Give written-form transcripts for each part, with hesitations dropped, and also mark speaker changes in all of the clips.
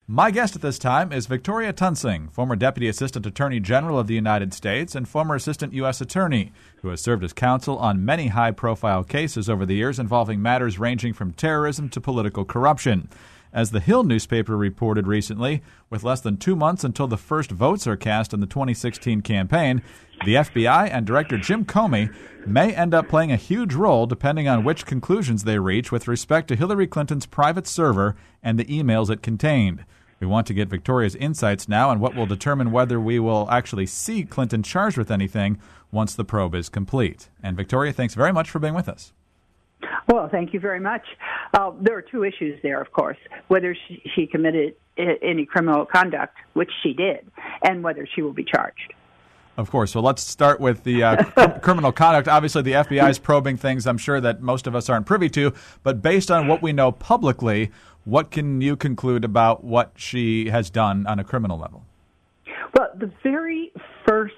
Speaker 1: My guest at this time is Victoria Toensing, former Deputy Assistant Attorney General of the United States and former Assistant U.S. Attorney, who has served as counsel on many high-profile cases over the years involving matters ranging from terrorism to political corruption. As the Hill newspaper reported recently, with less than 2 months until the first votes are cast in the 2016 campaign, the FBI and Director Jim Comey may end up playing a huge role depending on which conclusions they reach with respect to Hillary Clinton's private server and the emails it contained. We want to get Victoria's insights now on what will determine whether we will actually see Clinton charged with anything once the probe is complete. And Victoria, thanks very much for being with us.
Speaker 2: Well, thank you very much. There are two issues there, of course, whether she committed any criminal conduct, which she did, and whether she will be charged.
Speaker 1: Of course. So let's start with the criminal conduct. Obviously, the FBI is probing things I'm sure that most of us aren't privy to, but based on what we know publicly, what can you conclude about what she has done on a criminal level?
Speaker 2: Well, the very first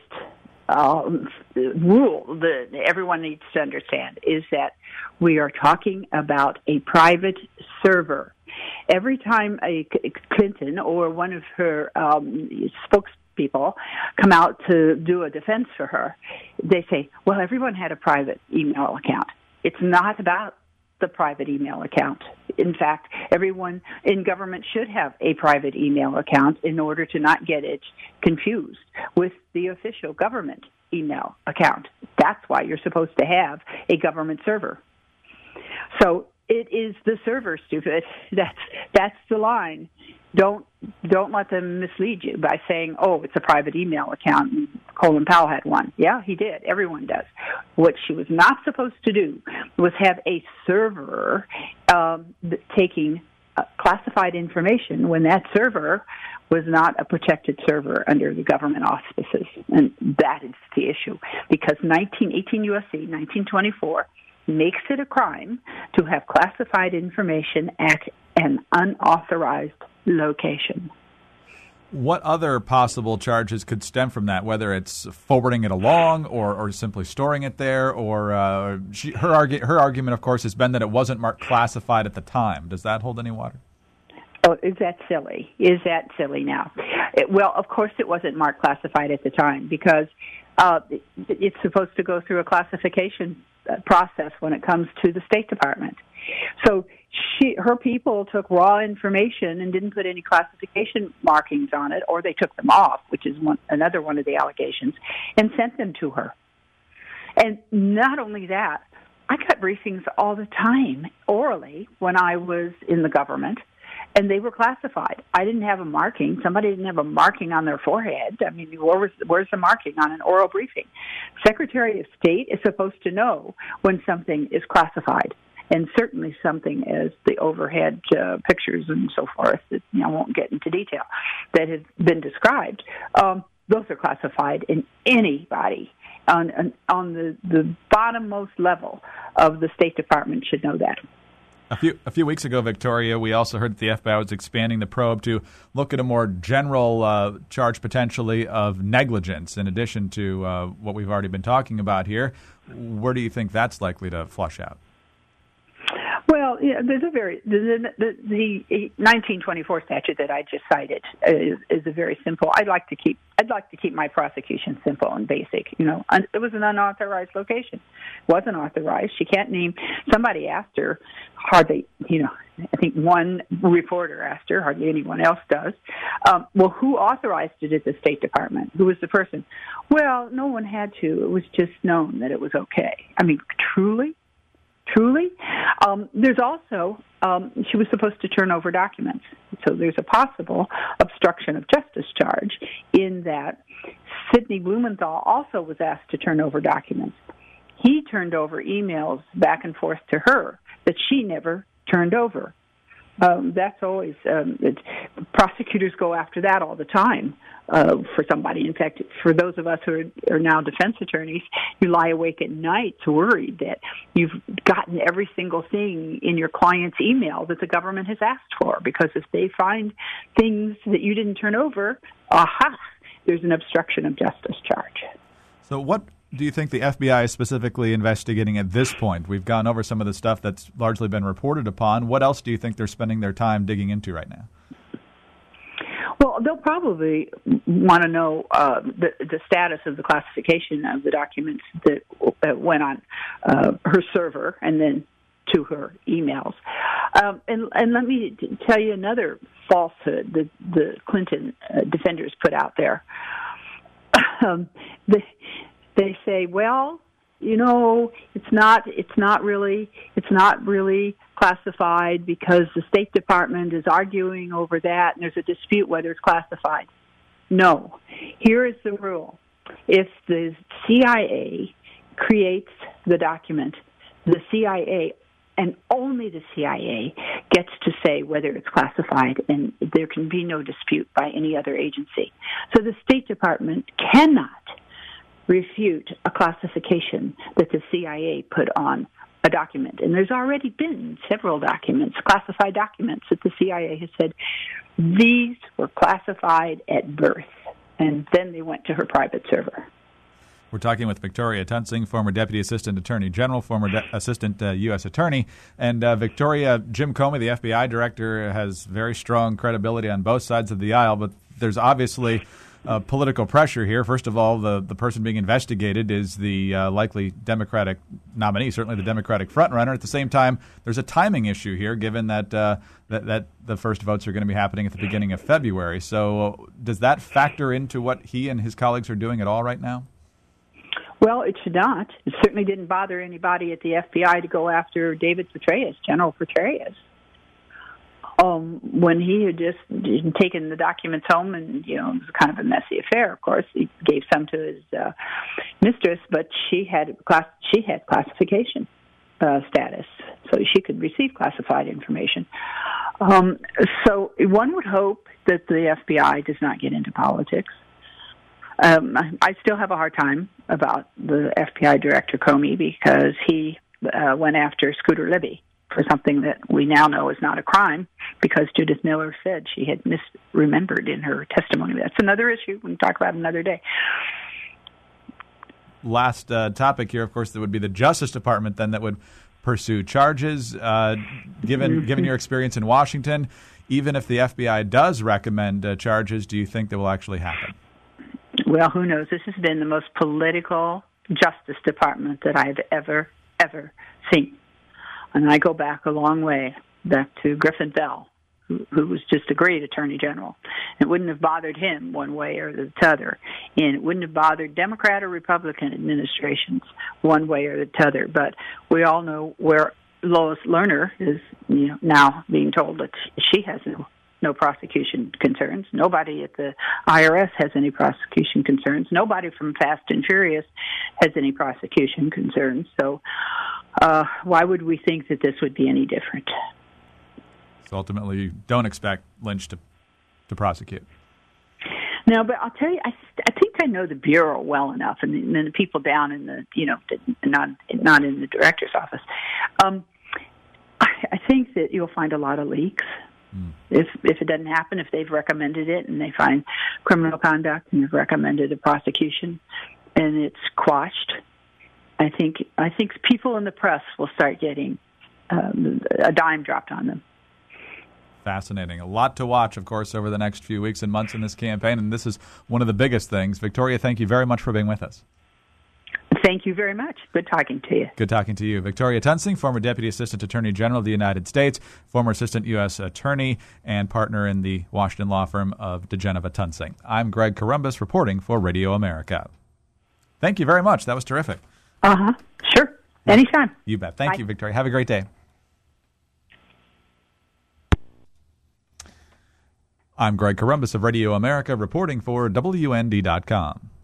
Speaker 2: rule that everyone needs to understand is that we are talking about a private server. Every time a Clinton or one of her spokespeople come out to do a defense for her, they say, well, everyone had a private email account. It's not about the private email account. In fact, everyone in government should have a private email account in order to not get it confused with the official government email account. That's why you're supposed to have a government server. So it is the server, stupid. That's the line. Don't let them mislead you by saying, oh, it's a private email account and Colin Powell had one. Yeah, he did. Everyone does. What she was not supposed to do was have a server taking classified information when that server was not a protected server under the government auspices. And that is the issue. Because 18 U.S.C. 1924 makes it a crime to have classified information at an unauthorized location.
Speaker 1: What other possible charges could stem from that, whether it's forwarding it along or simply storing it there? Or her argument, of course, has been that it wasn't marked classified at the time. Does that hold any water?
Speaker 2: Oh, is that silly? Is that silly now? Well, of course it wasn't marked classified at the time because it's supposed to go through a classification process when it comes to the State Department. So her people took raw information and didn't put any classification markings on it, or they took them off, which is another one of the allegations, and sent them to her. And not only that, I got briefings all the time orally when I was in the government, and they were classified. I didn't have a marking. Somebody didn't have a marking on their forehead. I mean, where's the marking on an oral briefing? Secretary of State is supposed to know when something is classified, and certainly something as the overhead pictures and so forth that I won't get into detail that have been described. Those are classified, and anybody on the bottommost level of the State Department should know that.
Speaker 1: A few weeks ago, Victoria, we also heard that the FBI was expanding the probe to look at a more general charge potentially of negligence in addition to what we've already been talking about here. Where do you think that's likely to flush out?
Speaker 2: Well, yeah, there's the 1924 statute that I just cited is a very simple. I'd like to keep my prosecution simple and basic. You know, it was an unauthorized location. It wasn't authorized. She can't name. Somebody asked her. Hardly, I think one reporter asked her. Hardly anyone else does. Well, who authorized it at the State Department? Who was the person? Well, no one had to. It was just known that it was okay. I mean, truly. There's also, she was supposed to turn over documents. So there's a possible obstruction of justice charge in that Sidney Blumenthal also was asked to turn over documents. He turned over emails back and forth to her that she never turned over. That's always, prosecutors go after that all the time for somebody. In fact, for those of us who are now defense attorneys, you lie awake at night worried that you've gotten every single thing in your client's email that the government has asked for, because if they find things that you didn't turn over, there's an obstruction of justice charge.
Speaker 1: So what do you think the FBI is specifically investigating at this point? We've gone over some of the stuff that's largely been reported upon. What else do you think they're spending their time digging into right now?
Speaker 2: Well, they'll probably want to know the status of the classification of the documents that went on her server and then to her emails. And let me tell you another falsehood that the Clinton defenders put out there. They say, well, you know, it's not really classified because the State Department is arguing over that, and there's a dispute whether it's classified. No. Here is the rule. If the CIA creates the document, the CIA, and only the CIA, gets to say whether it's classified, and there can be no dispute by any other agency. So the State Department cannot refute a classification that the CIA put on a document. And there's already been several documents, classified documents, that the CIA has said these were classified at birth, and then they went to her private server.
Speaker 1: We're talking with Victoria Tunsing, former Deputy Assistant Attorney General, former Assistant U.S. Attorney. And Victoria, Jim Comey, the FBI Director, has very strong credibility on both sides of the aisle, but there's obviously political pressure here. First of all, the person being investigated is the likely Democratic nominee, certainly the Democratic frontrunner. At the same time, there's a timing issue here, given that that the first votes are going to be happening at the beginning of February. So does that factor into what he and his colleagues are doing at all right now?
Speaker 2: Well, it should not. It certainly didn't bother anybody at the FBI to go after David Petraeus, General Petraeus, when he had just taken the documents home, and it was kind of a messy affair. Of course, he gave some to his mistress, but she had classification status, so she could receive classified information. So one would hope that the FBI does not get into politics. I still have a hard time about the FBI Director Comey because he went after Scooter Libby for something that we now know is not a crime because Judith Miller said she had misremembered in her testimony. That's another issue we can talk about another day.
Speaker 1: Last topic here, of course, that would be the Justice Department then that would pursue charges. Given your experience in Washington, even if the FBI does recommend charges, do you think that will actually happen?
Speaker 2: Well, who knows? This has been the most political Justice Department that I've ever seen. And I go back a long way, back to Griffin Bell, who was just a great Attorney General. It wouldn't have bothered him one way or the other. And it wouldn't have bothered Democrat or Republican administrations one way or the other. But we all know where Lois Lerner is now being told that she has no prosecution concerns. Nobody at the IRS has any prosecution concerns. Nobody from Fast and Furious has any prosecution concerns. So why would we think that this would be any different?
Speaker 1: So ultimately, you don't expect Lynch to prosecute.
Speaker 2: No, but I'll tell you, I think I know the Bureau well enough, and the people down in the, not in the director's office. I think that you'll find a lot of leaks. If it doesn't happen, if they've recommended it and they find criminal conduct and have recommended a prosecution and it's quashed, I think people in the press will start getting a dime dropped on them.
Speaker 1: Fascinating. A lot to watch, of course, over the next few weeks and months in this campaign, and this is one of the biggest things. Victoria, thank you very much for being with us.
Speaker 2: Thank you very much. Good talking to you.
Speaker 1: Good talking to you. Victoria Tunsing, former Deputy Assistant Attorney General of the United States, former Assistant U.S. Attorney, and partner in the Washington law firm of DeGeneva Tunsing. I'm Greg Corombos reporting for Radio America. Thank you very much. That was terrific.
Speaker 2: Sure. Anytime.
Speaker 1: You bet. Thank you, Victoria. Have a great day. I'm Greg Corombos of Radio America reporting for WND.com.